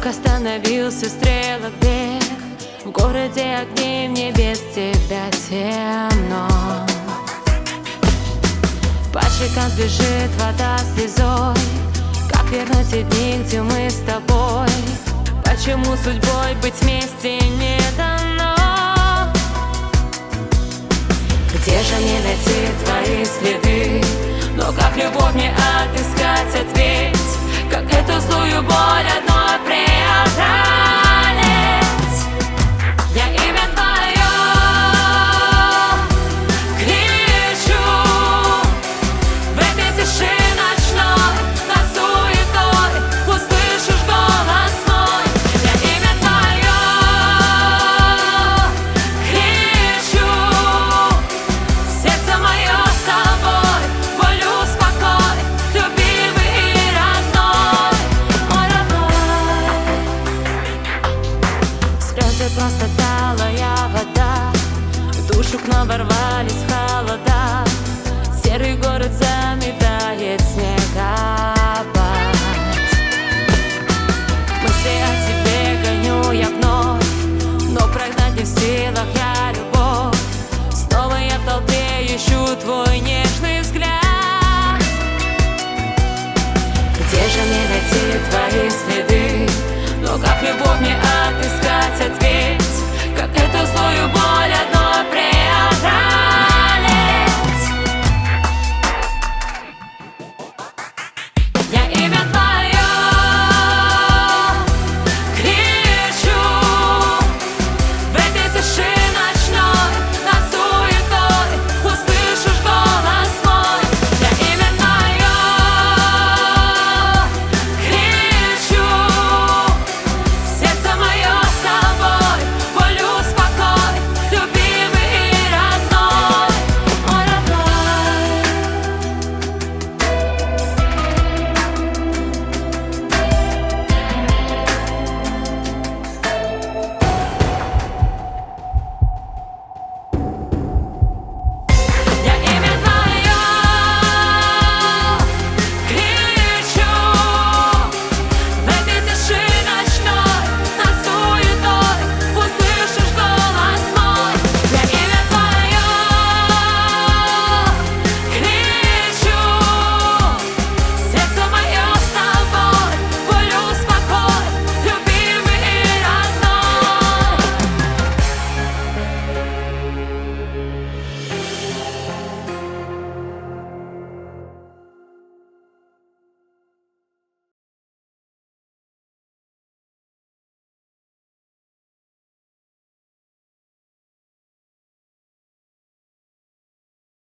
Вдруг остановился стрелок бег. В городе огней, мне без тебя темно. По щекам сбежит вода слезой. Как вернуть те дни, где мы с тобой? Почему судьбой быть вместе не дано? Где же мне найти твои следы? Но как любовь мне отыскать ответь? Как эту злую боль одной преодолеть? Я имя твое кричу в этой тиши ночной, над суетой. Услышишь голос мой. Я имя твое кричу, сердце мое с собой. Боль успокой, любимый и родной, мой родной. Слезы просто талая вода, в душу к нам ворвались холода. Серый город заметает снег.